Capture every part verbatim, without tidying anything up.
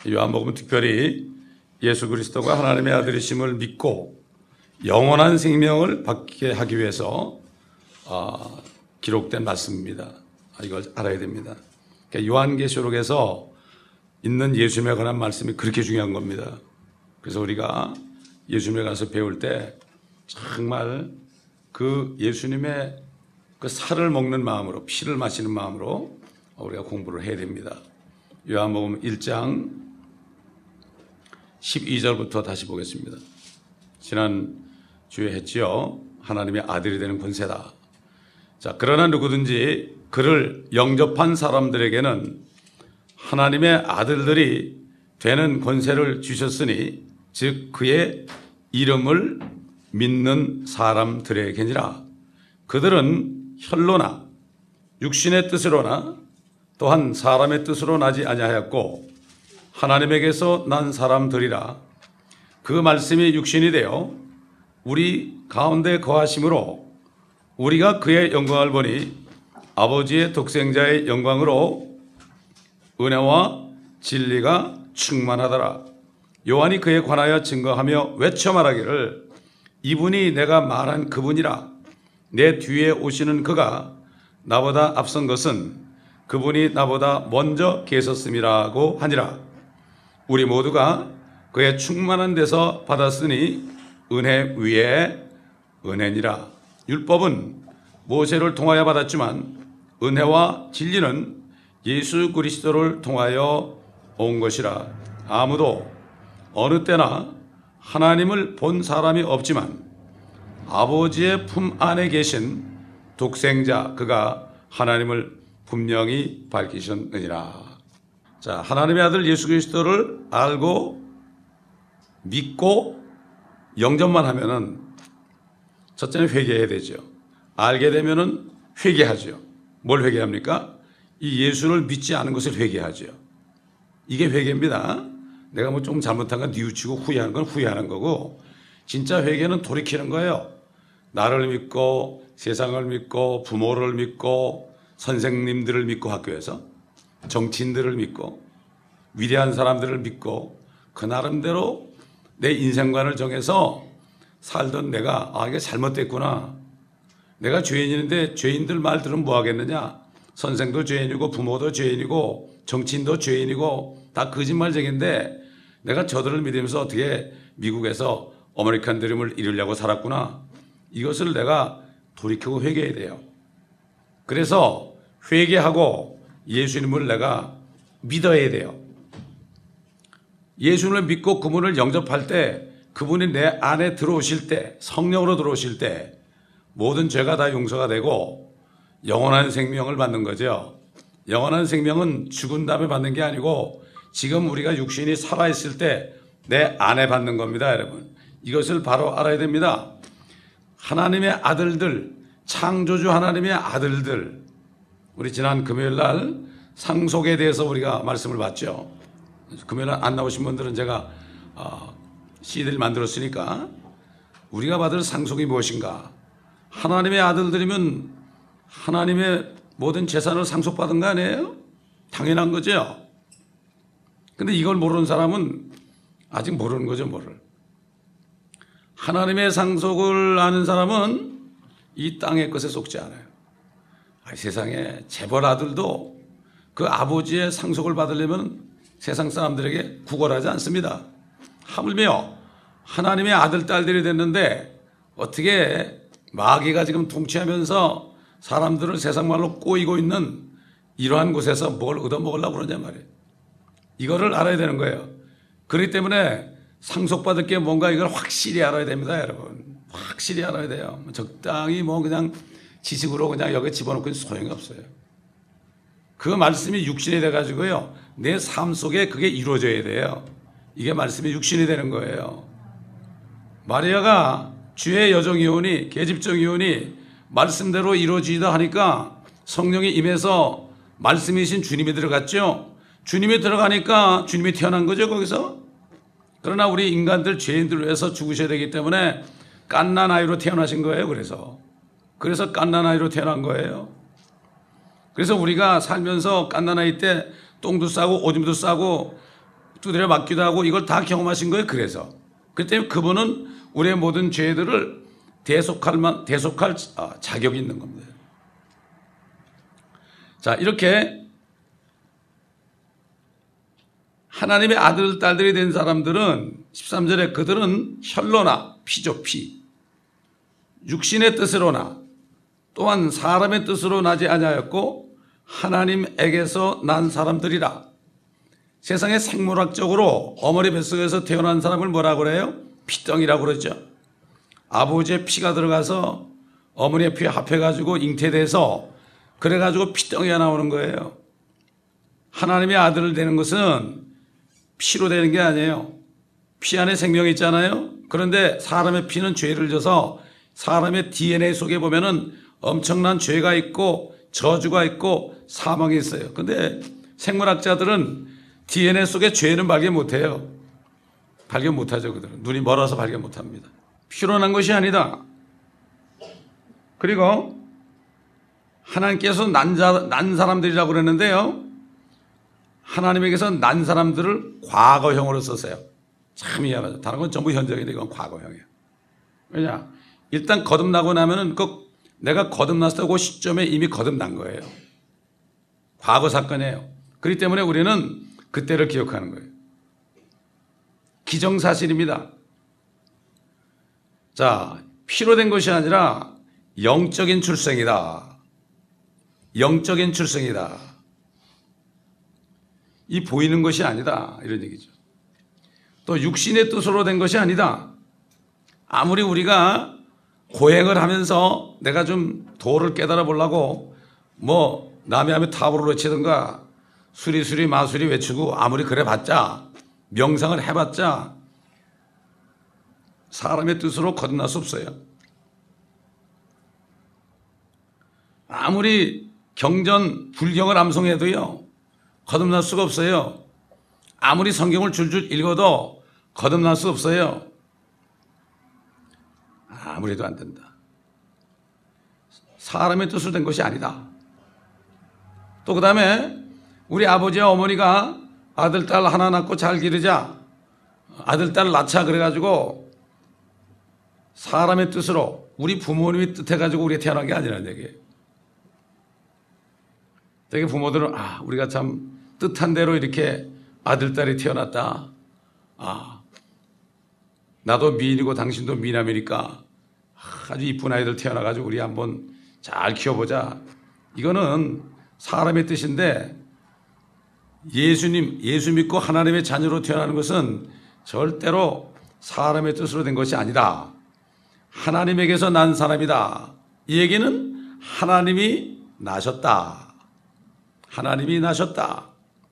요한복음 특별히 예수 그리스도가 하나님의 아들이심을 믿고 영원한 생명을 받게 하기 위해서 어, 기록된 말씀입니다. 이걸 알아야 됩니다. 그러니까 요한계시록에서 있는 예수님에 관한 말씀이 그렇게 중요한 겁니다. 그래서 우리가 예수님에 가서 배울 때 정말 그 예수님의 그 살을 먹는 마음으로, 피를 마시는 마음으로 우리가 공부를 해야 됩니다. 요한복음 일 장 십이 절부터 다시 보겠습니다. 지난 주에 했지요. 하나님의 아들이 되는 권세다. 자, 그러나 누구든지 그를 영접한 사람들에게는 하나님의 아들들이 되는 권세를 주셨으니 즉 그의 이름을 믿는 사람들에게니라. 그들은 혈로나 육신의 뜻으로나 또한 사람의 뜻으로 나지 아니하였고 하나님에게서 난 사람들이라. 그 말씀이 육신이 되어 우리 가운데 거하심으로 우리가 그의 영광을 보니 아버지의 독생자의 영광으로 은혜와 진리가 충만하더라. 요한이 그에 관하여 증거하며 외쳐 말하기를 이분이 내가 말한 그분이라. 내 뒤에 오시는 그가 나보다 앞선 것은 그분이 나보다 먼저 계셨음이라고 하니라. 우리 모두가 그의 충만한 데서 받았으니 은혜 위에 은혜니라. 율법은 모세를 통하여 받았지만 은혜와 진리는 예수 그리스도를 통하여 온 것이라. 아무도 어느 때나 하나님을 본 사람이 없지만 아버지의 품 안에 계신 독생자 그가 하나님을 분명히 밝히셨느니라. 자, 하나님의 아들 예수 그리스도를 알고 믿고 영접만 하면은 첫째는 회개해야 되죠. 알게 되면은 회개하죠. 뭘 회개합니까? 이 예수를 믿지 않은 것을 회개하죠. 이게 회개입니다. 내가 뭐 좀 잘못한 건 뉘우치고 후회하는 건 후회하는 거고, 진짜 회개는 돌이키는 거예요. 나를 믿고 세상을 믿고 부모를 믿고 선생님들을 믿고 학교에서 정치인들을 믿고 위대한 사람들을 믿고 그 나름대로 내 인생관을 정해서 살던 내가 아 이게 잘못됐구나. 내가 죄인인데 죄인들 말 들으면 뭐 하겠느냐. 선생도 죄인이고 부모도 죄인이고 정치인도 죄인이고 다 거짓말쟁인데 내가 저들을 믿으면서 어떻게 미국에서 아메리칸 드림을 이루려고 살았구나. 이것을 내가 돌이키고 회개해야 돼요. 그래서 회개하고 예수님을 내가 믿어야 돼요. 예수님을 믿고 그분을 영접할 때 그분이 내 안에 들어오실 때 성령으로 들어오실 때 모든 죄가 다 용서가 되고 영원한 생명을 받는 거죠. 영원한 생명은 죽은 다음에 받는 게 아니고 지금 우리가 육신이 살아있을 때 내 안에 받는 겁니다, 여러분. 이것을 바로 알아야 됩니다. 하나님의 아들들, 창조주 하나님의 아들들. 우리 지난 금요일 날 상속에 대해서 우리가 말씀을 봤죠. 금요일 날 안 나오신 분들은 제가 어, 씨디를 만들었으니까 우리가 받을 상속이 무엇인가? 하나님의 아들들이면 하나님의 모든 재산을 상속받은 거 아니에요? 당연한 거죠. 근데 이걸 모르는 사람은 아직 모르는 거죠, 뭐를. 하나님의 상속을 아는 사람은 이 땅의 것에 속지 않아요. 아, 세상에 재벌 아들도 그 아버지의 상속을 받으려면 세상 사람들에게 구걸하지 않습니다. 하물며 하나님의 아들, 딸들이 됐는데 어떻게 마귀가 지금 통치하면서 사람들을 세상 말로 꼬이고 있는 이러한 곳에서 뭘 얻어먹으려고 그러냐 말이에요. 이거를 알아야 되는 거예요. 그렇기 때문에 상속받을 게 뭔가 이걸 확실히 알아야 됩니다, 여러분. 확실히 알아야 돼요. 적당히 뭐 그냥 지식으로 그냥 여기 집어넣고 소용이 없어요. 그 말씀이 육신이 돼가지고요. 내 삶 속에 그게 이루어져야 돼요. 이게 말씀이 육신이 되는 거예요. 마리아가 주의 여종이오니 계집종이오니 말씀대로 이루어지다 하니까 성령이 임해서 말씀이신 주님이 들어갔죠. 주님이 들어가니까 주님이 태어난 거죠, 거기서. 그러나 우리 인간들 죄인들 위해서 죽으셔야 되기 때문에 갓난 아이로 태어나신 거예요. 그래서 그래서 갓난 아이로 태어난 거예요. 그래서 우리가 살면서 갓난 아이 때 똥도 싸고 오줌도 싸고 두드려 맞기도 하고 이걸 다 경험하신 거예요. 그래서 그렇기 때문에 그분은 우리의 모든 죄들을 대속할 만 대속할 자격이 있는 겁니다. 자, 이렇게 하나님의 아들 딸들이 된 사람들은 십삼 절에 그들은 혈로나 피죠, 피. 육신의 뜻으로나 또한 사람의 뜻으로 나지 아니하였고 하나님에게서 난 사람들이라. 세상의 생물학적으로 어머니 뱃속에서 태어난 사람을 뭐라고 그래요? 피덩이라고 그러죠. 아버지의 피가 들어가서 어머니의 피에 합해가지고 잉태돼서 그래가지고 피덩이가 나오는 거예요. 하나님의 아들을 되는 것은 피로 되는 게 아니에요. 피 안에 생명이 있잖아요. 그런데 사람의 피는 죄를 져서 사람의 디엔에이 속에 보면은 엄청난 죄가 있고 저주가 있고 사망이 있어요. 근데 생물학자들은 디엔에이 속에 죄는 발견 못해요. 발견 못하죠. 그들은 눈이 멀어서 발견 못합니다. 피로 난 것이 아니다. 그리고 하나님께서 난, 자, 난 사람들이라고 그랬는데요, 하나님에게서 난 사람들을 과거형으로 썼어요. 참 미안하죠. 다른 건 전부 현재인데 이건 과거형이에요. 왜냐? 일단 거듭나고 나면은 그 내가 거듭났을 때 그 시점에 이미 거듭난 거예요. 과거 사건이에요. 그렇기 때문에 우리는 그때를 기억하는 거예요. 기정사실입니다. 자, 피로 된 것이 아니라 영적인 출생이다. 영적인 출생이다. 이 보이는 것이 아니다. 이런 얘기죠. 또 육신의 뜻으로 된 것이 아니다. 아무리 우리가 고행을 하면서 내가 좀 도를 깨달아 보려고 뭐 남이 하면 탑으로 외치든가 수리수리 마수리 외치고 아무리 그래 봤자 명상을 해봤자 사람의 뜻으로 거듭날 수 없어요. 아무리 경전 불경을 암송해도요 거듭날 수가 없어요. 아무리 성경을 줄줄 읽어도 거듭날 수 없어요. 아무래도 안 된다. 사람의 뜻으로 된 것이 아니다. 또 그 다음에 우리 아버지와 어머니가 아들, 딸 하나 낳고 잘 기르자, 아들, 딸 낳자 그래가지고 사람의 뜻으로 우리 부모님이 뜻해가지고 우리가 태어난 게 아니라는 얘기예요. 되게 부모들은 아 우리가 참 뜻한 대로 이렇게 아들, 딸이 태어났다. 아 나도 미인이고 당신도 미남이니까 아주 이쁜 아이들 태어나가지고 우리 한번 잘 키워보자. 이거는 사람의 뜻인데 예수님, 예수 믿고 하나님의 자녀로 태어나는 것은 절대로 사람의 뜻으로 된 것이 아니다. 하나님에게서 난 사람이다. 이 얘기는 하나님이 나셨다. 하나님이 나셨다.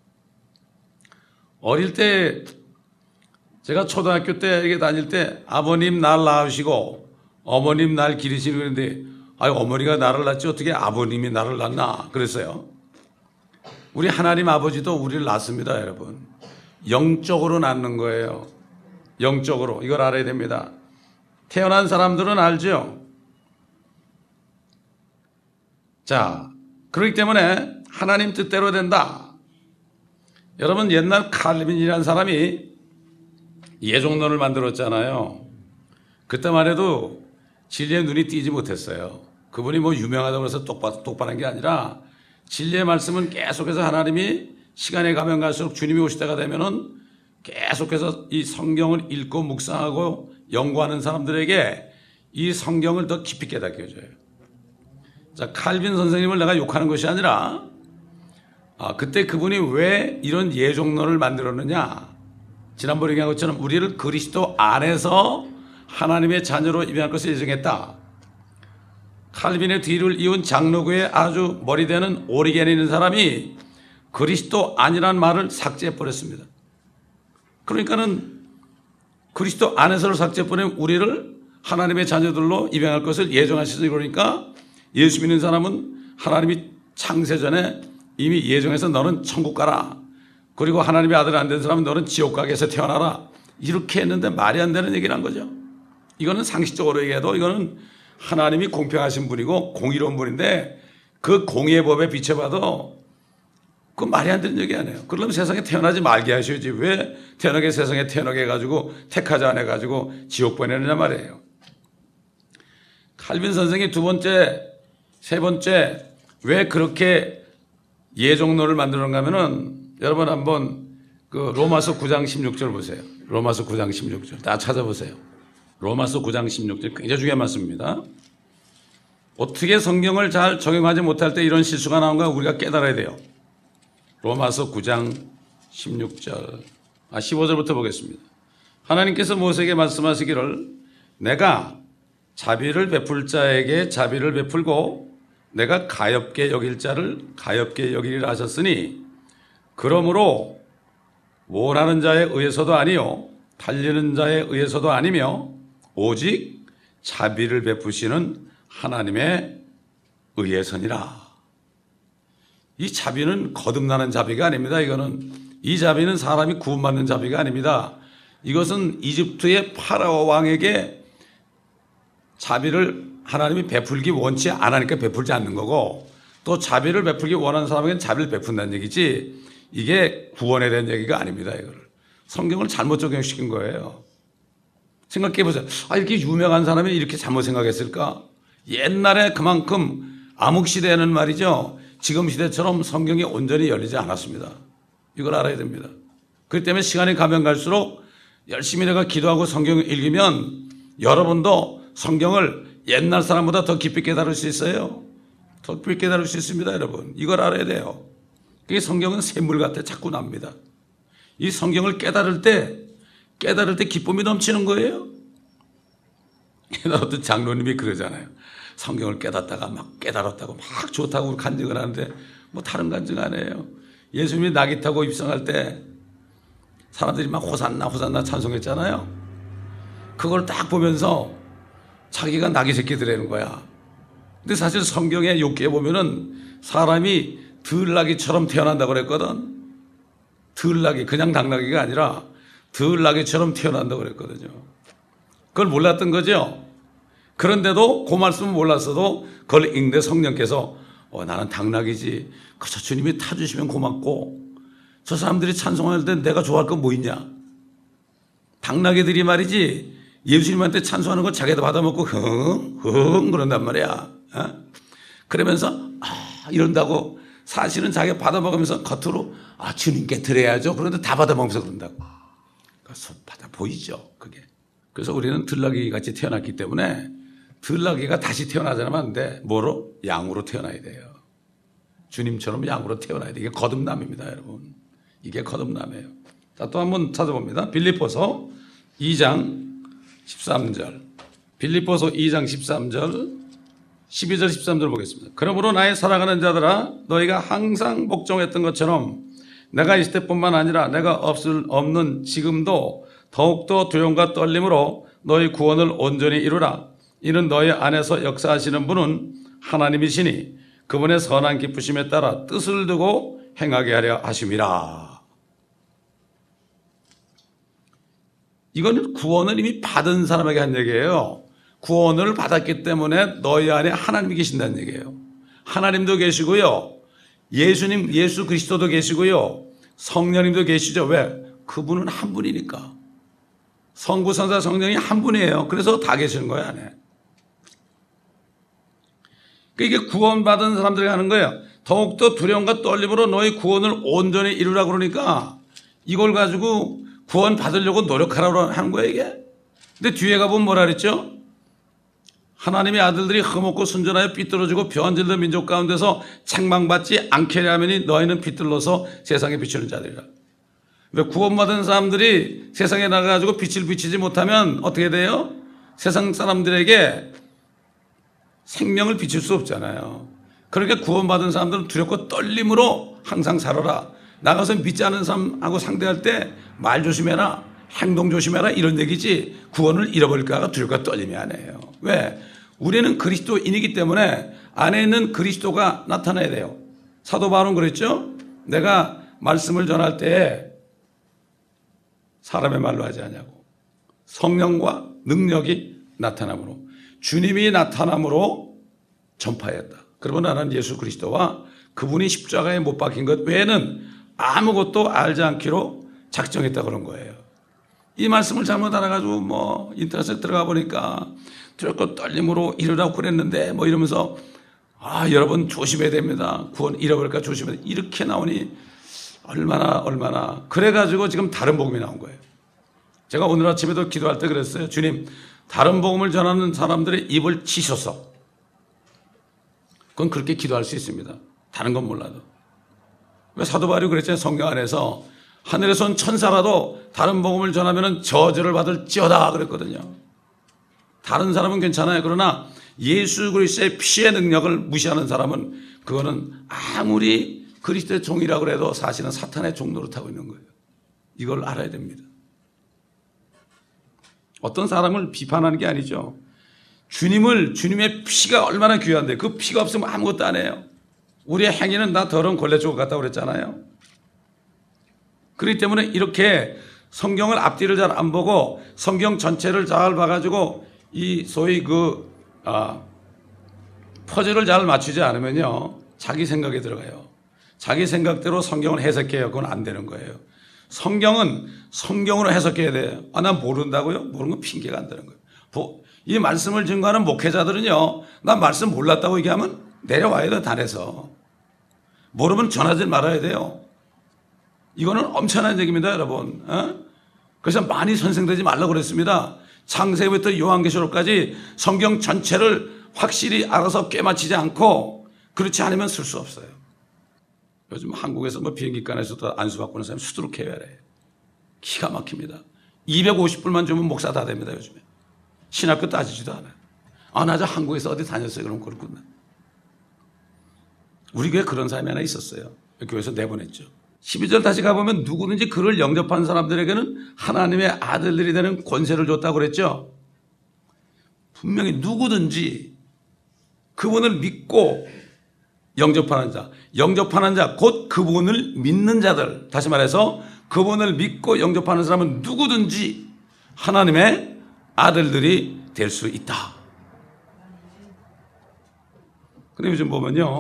어릴 때 제가 초등학교 때 다닐 때 아버님 날 낳으시고 어머님 날 기르시는 그런데 아유 어머니가 나를 낳지 어떻게 아버님이 나를 낳나 그랬어요. 우리 하나님 아버지도 우리를 낳습니다, 여러분. 영적으로 낳는 거예요. 영적으로. 이걸 알아야 됩니다. 태어난 사람들은 알죠. 자, 그렇기 때문에 하나님 뜻대로 된다. 여러분 옛날 칼빈이라는 사람이 예종론을 만들었잖아요. 그때만 해도 진리의 눈이 띄지 못했어요. 그분이 뭐 유명하다고 해서 똑바, 똑바른 게 아니라 진리의 말씀은 계속해서 하나님이 시간이 가면 갈수록 주님이 오실 때가 되면은 계속해서 이 성경을 읽고 묵상하고 연구하는 사람들에게 이 성경을 더 깊이 깨닫게 해줘요. 자, 칼빈 선생님을 내가 욕하는 것이 아니라 아, 그때 그분이 왜 이런 예종론을 만들었느냐. 지난번에 얘기한 것처럼 우리를 그리스도 안에서 하나님의 자녀로 입양할 것을 예정했다. 칼빈의 뒤를 이은 장로교의 아주 머리되는 오리겐에 있는 사람이 그리스도 아니란 말을 삭제해버렸습니다. 그러니까는 그리스도 안에서를 삭제해버리면 우리를 하나님의 자녀들로 입양할 것을 예정하셔서 그러니까 예수 믿는 사람은 하나님이 창세전에 이미 예정해서 너는 천국 가라. 그리고 하나님의 아들 안 된 사람은 너는 지옥 가게 해서 태어나라. 이렇게 했는데 말이 안 되는 얘기를 한 거죠. 이거는 상식적으로 얘기해도 이거는 하나님이 공평하신 분이고 공의로운 분인데 그 공의의 법에 비춰봐도 그건 말이 안 되는 얘기 아니에요. 그러려면 세상에 태어나지 말게 하셔야지. 왜 태어나게 세상에 태어나게 해가지고 택하지 않아 가지고 지옥 보내느냐 말이에요. 칼빈 선생이 두 번째, 세 번째 왜 그렇게 예종론을 만드는가 하면은 여러분 한번 그 로마서 구 장 십육 절 보세요. 로마서 구 장 십육 절 다 찾아보세요. 로마서 구 장 십육 절 굉장히 중요한 말씀입니다. 어떻게 성경을 잘 적용하지 못할 때 이런 실수가 나온가 우리가 깨달아야 돼요. 로마서 구 장 십육 절, 아 십오 절부터 보겠습니다. 하나님께서 모세에게 말씀하시기를 내가 자비를 베풀 자에게 자비를 베풀고 내가 가엾게 여길 자를 가엾게 여기리라 하셨으니 그러므로 원하는 자에 의해서도 아니요 달리는 자에 의해서도 아니며 오직 자비를 베푸시는 하나님의 의해서니라. 이 자비는 거듭나는 자비가 아닙니다. 이거는 이 자비는 사람이 구원받는 자비가 아닙니다. 이것은 이집트의 파라오 왕에게 자비를 하나님이 베풀기 원치 않으니까 베풀지 않는 거고 또 자비를 베풀기 원하는 사람에게는 자비를 베푼다는 얘기지 이게 구원에 대한 얘기가 아닙니다. 이거를 성경을 잘못 적용시킨 거예요. 생각해 보세요. 아 이렇게 유명한 사람이 이렇게 잘못 생각했을까? 옛날에 그만큼 암흑시대에는 말이죠. 지금 시대처럼 성경이 온전히 열리지 않았습니다. 이걸 알아야 됩니다. 그렇기 때문에 시간이 가면 갈수록 열심히 내가 기도하고 성경을 읽으면 여러분도 성경을 옛날 사람보다 더 깊이 깨달을 수 있어요. 더 깊이 깨달을 수 있습니다, 여러분. 이걸 알아야 돼요. 그게 성경은 샘물 같아 자꾸 납니다. 이 성경을 깨달을 때, 깨달을 때 기쁨이 넘치는 거예요. 어떤 장로님이 그러잖아요. 성경을 깨닫다가 막 깨달았다고 막 좋다고 간증을 하는데 뭐 다른 간증 안 해요. 예수님이 나귀 타고 입성할 때 사람들이 막 호산나 호산나 찬송했잖아요. 그걸 딱 보면서 자기가 나귀 새끼 되라는 거야. 근데 사실 성경에 욥기에 보면은 사람이 들나귀처럼 태어난다고 그랬거든. 들나귀, 그냥 당나귀가 아니라 들나귀처럼 태어난다고 그랬거든요. 그걸 몰랐던 거죠. 그런데도 그 말씀을 몰랐어도 그걸 읽는데 성령께서 어, 나는 당나귀지. 그저 주님이 타주시면 고맙고 저 사람들이 찬송할 때 내가 좋아할 건 뭐 있냐. 당나귀들이 말이지 예수님한테 찬송하는 걸 자기도 받아먹고 흥, 흥 그런단 말이야. 어? 그러면서 아 이런다고 사실은 자기가 받아먹으면서 겉으로 아 주님께 드려야죠. 그런데 다 받아먹으면서 그런다고. 그래서 받아 보이죠 그게. 그래서 우리는 들나귀 같이 태어났기 때문에 들나귀가 다시 태어나자면 안 돼. 뭐로? 양으로 태어나야 돼요. 주님처럼 양으로 태어나야 돼. 이게 거듭남입니다, 여러분. 이게 거듭남이에요. 자, 또 한번 찾아봅니다. 빌립보서 이 장 십삼 절. 빌립보서 이 장 십삼 절, 십이 절, 십삼 절 보겠습니다. 그러므로 나의 사랑하는 자들아, 너희가 항상 복종했던 것처럼 내가 있을 때뿐만 아니라 내가 없을 없는 지금도 더욱더 두려움과 떨림으로 너희 구원을 온전히 이루라. 이는 너희 안에서 역사하시는 분은 하나님이시니 그분의 선한 기쁘심에 따라 뜻을 두고 행하게 하려 하심이라. 이건 구원을 이미 받은 사람에게 한 얘기예요. 구원을 받았기 때문에 너희 안에 하나님이 계신다는 얘기예요. 하나님도 계시고요. 예수님, 예수 그리스도도 계시고요. 성령님도 계시죠. 왜? 그분은 한 분이니까. 성부, 성자, 성령이 한 분이에요. 그래서 다 계시는 거예요, 안에. 그러니까 이게 구원받은 사람들이 하는 거예요. 더욱더 두려움과 떨림으로 너희 구원을 온전히 이루라 그러니까 이걸 가지고 구원 받으려고 노력하라고 하는 거예요, 이게. 근데 뒤에 가보면 뭐라 그랬죠? 하나님의 아들들이 흠없고 순전하여 삐뚤어지고 변질된 민족 가운데서 책망받지 않게 하려면 너희는 빛들로서 세상에 비추는 자들이라. 왜 구원받은 사람들이 세상에 나가가지고 빛을 비치지 못하면 어떻게 돼요? 세상 사람들에게 생명을 비칠 수 없잖아요. 그러니까 구원받은 사람들은 두렵고 떨림으로 항상 살아라. 나가서 믿지 않는 사람하고 상대할 때 말 조심해라, 행동 조심해라 이런 얘기지 구원을 잃어버릴까 두렵고 떨림이 아니에요. 왜? 우리는 그리스도인이기 때문에 안에 있는 그리스도가 나타나야 돼요. 사도 바울은 그랬죠? 내가 말씀을 전할 때 사람의 말로 하지 않냐고. 성령과 능력이 나타남으로, 주님이 나타남으로 전파했다. 그러면 나는 예수 그리스도와 그분이 십자가에 못 박힌 것 외에는 아무것도 알지 않기로 작정했다 그런 거예요. 이 말씀을 잘못 알아가지고 뭐 인터넷에 들어가 보니까 들었고 떨림으로 이러라고 그랬는데 뭐 이러면서 아 여러분 조심해야 됩니다. 구원 잃어버릴까 조심해야 돼. 이렇게 나오니 얼마나 얼마나 그래가지고 지금 다른 복음이 나온 거예요. 제가 오늘 아침에도 기도할 때 그랬어요. 주님 다른 복음을 전하는 사람들의 입을 치셔서. 그건 그렇게 기도할 수 있습니다. 다른 건 몰라도. 왜 사도 바울이 그랬잖아요. 성경 안에서 하늘에서 온 천사라도 다른 복음을 전하면 저주를 받을지어다 그랬거든요. 다른 사람은 괜찮아요. 그러나 예수 그리스도의 피의 능력을 무시하는 사람은 그거는 아무리 그리스도의 종이라고 해도 사실은 사탄의 종 노릇하고 있는 거예요. 이걸 알아야 됩니다. 어떤 사람을 비판하는 게 아니죠. 주님을, 주님의 피가 얼마나 귀한데 그 피가 없으면 아무것도 안 해요. 우리의 행위는 다 더러운 걸레 조각 같다고 그랬잖아요. 그렇기 때문에 이렇게 성경을 앞뒤를 잘 안 보고 성경 전체를 잘 봐가지고 이 소위 그, 아, 퍼즐을 잘 맞추지 않으면요. 자기 생각에 들어가요. 자기 생각대로 성경을 해석해요. 그건 안 되는 거예요. 성경은 성경으로 해석해야 돼요. 아, 난 모른다고요? 모르는 건 핑계가 안 되는 거예요. 이 말씀을 증거하는 목회자들은요, 난 말씀 몰랐다고 얘기하면 내려와야 돼요, 단에서. 모르면 전하지 말아야 돼요. 이거는 엄청난 얘기입니다, 여러분. 어? 그래서 많이 선생되지 말라고 그랬습니다. 창세기부터 요한계시록까지 성경 전체를 확실히 알아서 꿰맞히지 않고 그렇지 않으면 쓸 수 없어요. 요즘 한국에서 뭐 비행기간에서도 안수받고 있는 사람이 수두룩해요. 기가 막힙니다. 이백오십 불만 주면 목사 다 됩니다, 요즘에. 신학교 따지지도 않아요. 아, 나 저 한국에서 어디 다녔어요? 그럼 그렇구나. 우리 교회 그런 사람이 하나 있었어요. 교회에서 내보냈죠. 십이 절 다시 가보면 누구든지 그를 영접한 사람들에게는 하나님의 아들들이 되는 권세를 줬다고 그랬죠. 분명히 누구든지 그분을 믿고 영접하는 자, 영접하는 자, 곧 그분을 믿는 자들. 다시 말해서 그분을 믿고 영접하는 사람은 누구든지 하나님의 아들들이 될 수 있다. 근데 요즘 보면요,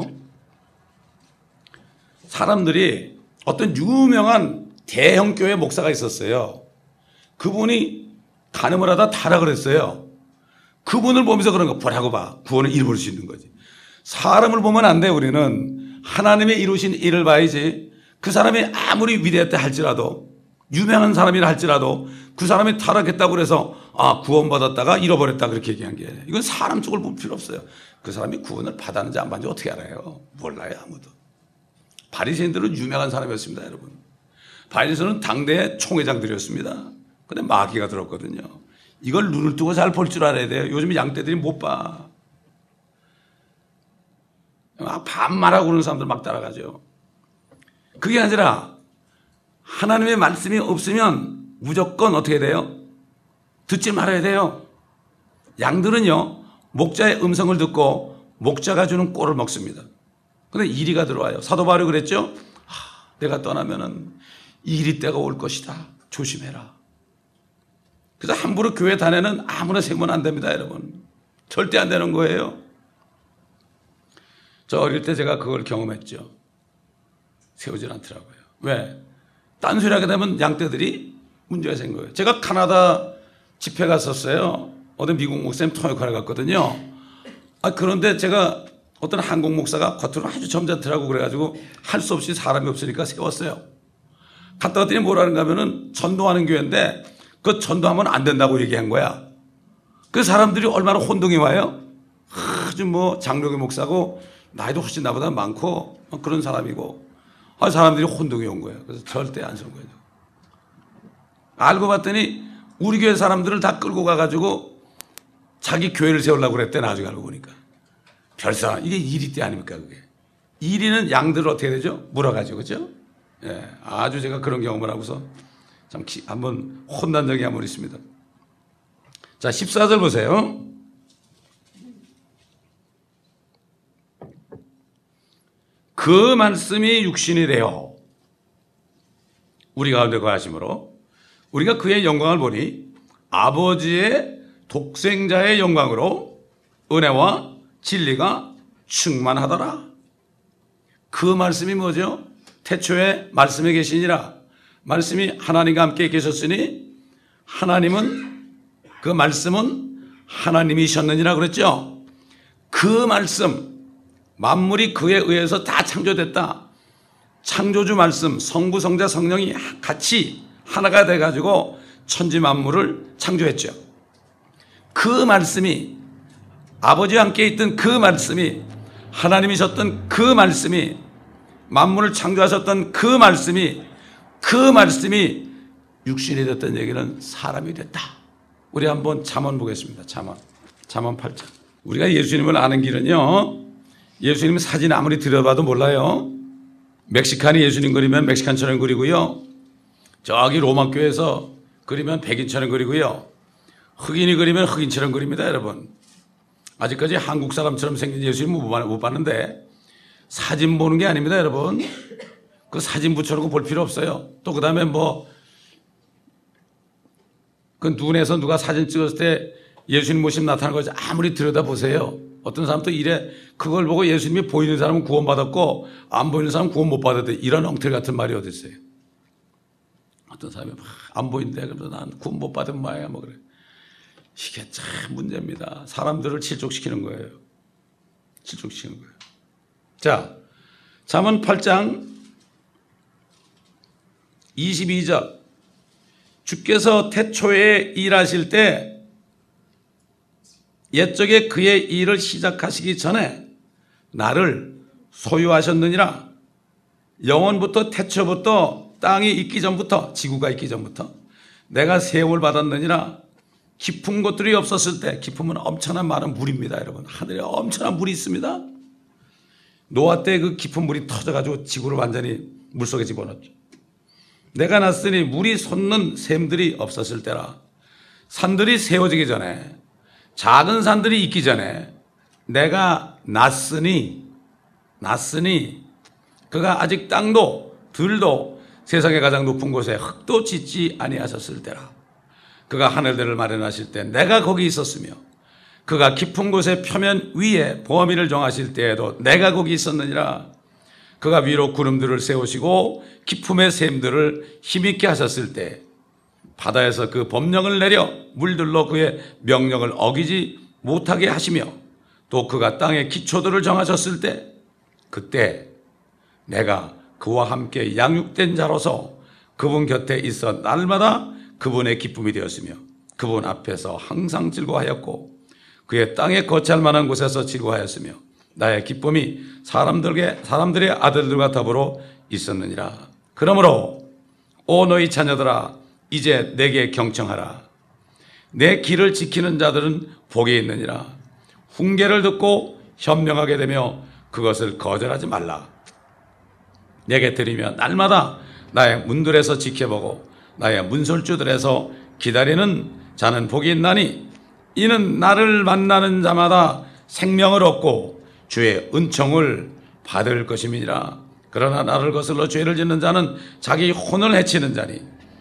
사람들이 어떤 유명한 대형 교회 목사가 있었어요. 그분이 간음을 하다 타락을 했어요. 그분을 보면서 그런 거 보라고 봐. 구원을 이룰 수 있는 거지. 사람을 보면 안 돼. 우리는 하나님이 이루신 일을 봐야지. 그 사람이 아무리 위대했다 할지라도, 유명한 사람이라 할지라도 그 사람이 타락했다고 그래서 아, 구원받았다가 잃어버렸다 그렇게 얘기한 게 이건 사람 쪽을 볼 필요 없어요. 그 사람이 구원을 받았는지 안 받는지 어떻게 알아요? 몰라요, 아무도. 바리새인들은 유명한 사람이었습니다, 여러분. 바리새인은 당대의 총회장들이었습니다. 근데 마귀가 들었거든요. 이걸 눈을 뜨고 잘 볼 줄 알아야 돼요. 요즘 양떼들이 못 봐. 막 반말하고 그러는 사람들 막 따라가죠. 그게 아니라 하나님의 말씀이 없으면 무조건 어떻게 돼요? 듣지 말아야 돼요. 양들은요, 목자의 음성을 듣고 목자가 주는 꼴을 먹습니다. 근데 이리가 들어와요. 사도 바울이 그랬죠? 아, 내가 떠나면은 이리 때가 올 것이다. 조심해라. 그래서 함부로 교회 다니는 아무나 세우면 안 됩니다, 여러분. 절대 안 되는 거예요. 저 어릴 때 제가 그걸 경험했죠. 세우질 않더라고요. 왜? 딴소리 하게 되면 양떼들이 문제가 생긴 거예요. 제가 카나다 집회 갔었어요. 어떤 미국 목사님 통역하러 갔거든요. 아, 그런데 제가 어떤 한국 목사가 겉으로 아주 점잖더라고 그래가지고 할 수 없이 사람이 없으니까 세웠어요. 갔다 왔더니 뭐라는가 하면은 전도하는 교회인데 그 전도하면 안 된다고 얘기한 거야. 그 사람들이 얼마나 혼동이 와요? 아주 뭐 장로교 목사고 나이도 훨씬 나보다 많고 그런 사람이고 아, 사람들이 혼동이 온 거예요. 그래서 절대 안 선 거예요. 알고 봤더니 우리 교회 사람들을 다 끌고 가가지고 자기 교회를 세우려고 그랬대. 나중에 알고 보니까. 별사람, 이게 이리 때 아닙니까, 그게. 이리는 양들을 어떻게 되죠? 물어가지고, 그죠? 예, 아주 제가 그런 경험을 하고서 참 기, 한번 혼난 적이 한 번 있습니다. 자, 십사 절 보세요. 그 말씀이 육신이 되어 우리 가운데 거하심으로 우리가 그의 영광을 보니 아버지의 독생자의 영광으로 은혜와 진리가 충만하더라. 그 말씀이 뭐죠? 태초에 말씀에 계시니라. 말씀이 하나님과 함께 계셨으니 하나님은, 그 말씀은 하나님이셨느니라 그랬죠. 그 말씀, 만물이 그에 의해서 다 창조됐다. 창조주 말씀, 성부, 성자, 성령이 같이 하나가 돼가지고 천지 만물을 창조했죠. 그 말씀이, 아버지와 함께 있던 그 말씀이, 하나님이셨던 그 말씀이, 만물을 창조하셨던 그 말씀이, 그 말씀이 육신이 됐던 얘기는 사람이 됐다. 우리 한번 잠언 보겠습니다. 잠언. 잠언 팔 장. 우리가 예수님을 아는 길은요, 예수님 사진 아무리 들여봐도 몰라요. 멕시칸이 예수님 그리면 멕시칸처럼 그리고요, 저기 로마 교회에서 그리면 백인처럼 그리고요, 흑인이 그리면 흑인처럼 그립니다. 여러분, 아직까지 한국 사람처럼 생긴 예수님 못 봤는데 사진 보는 게 아닙니다. 여러분, 그 사진 붙여놓고 볼 필요 없어요. 또 그 다음에 뭐 그 눈에서 누가 사진 찍었을 때 예수님 모습 나타나는 거지 아무리 들여다보세요. 어떤 사람도 이래, 그걸 보고 예수님이 보이는 사람은 구원받았고 안 보이는 사람은 구원 못 받았대. 이런 엉터리 같은 말이 어디 있어요. 어떤 사람이 막 안 보인대. 그래서 난 구원 못 받은 마야 뭐 그래. 이게 참 문제입니다. 사람들을 실족시키는 거예요. 실족시키는 거예요. 자, 잠언 팔 장 이십이 절. 주께서 태초에 일하실 때 옛적에 그의 일을 시작하시기 전에 나를 소유하셨느니라. 영원부터, 태초부터, 땅이 있기 전부터, 지구가 있기 전부터 내가 세움을 받았느니라. 깊은 곳들이 없었을 때, 깊음은 엄청난 많은 물입니다. 여러분, 하늘에 엄청난 물이 있습니다. 노아 때 그 깊은 물이 터져가지고 지구를 완전히 물속에 집어넣었죠. 내가 났으니 물이 솟는 샘들이 없었을 때라. 산들이 세워지기 전에, 작은 산들이 있기 전에 내가 났으니, 났으니 그가 아직 땅도 들도 세상의 가장 높은 곳에 흙도 짓지 아니하셨을 때라. 그가 하늘들을 마련하실 때 내가 거기 있었으며, 그가 깊은 곳의 표면 위에 범위를 정하실 때에도 내가 거기 있었느니라. 그가 위로 구름들을 세우시고 깊음의 샘들을 힘있게 하셨을 때 바다에서 그 법령을 내려 물들로 그의 명령을 어기지 못하게 하시며, 또 그가 땅의 기초들을 정하셨을 때 그때 내가 그와 함께 양육된 자로서 그분 곁에 있어 날마다 그분의 기쁨이 되었으며, 그분 앞에서 항상 즐거워하였고 그의 땅에 거치할 만한 곳에서 즐거워하였으며, 나의 기쁨이 사람들에게, 사람들의 아들들과 더불어 있었느니라. 그러므로 오 너희 자녀들아, 이제 내게 경청하라. 내 길을 지키는 자들은 복이 있느니라. 훈계를 듣고 현명하게 되며 그것을 거절하지 말라. 내게 들으며 날마다 나의 문들에서 지켜보고 나의 문설주들에서 기다리는 자는 복이 있나니, 이는 나를 만나는 자마다 생명을 얻고 주의 은총을 받을 것임이니라. 그러나 나를 거슬러 죄를 짓는 자는 자기 혼을 해치는 자니,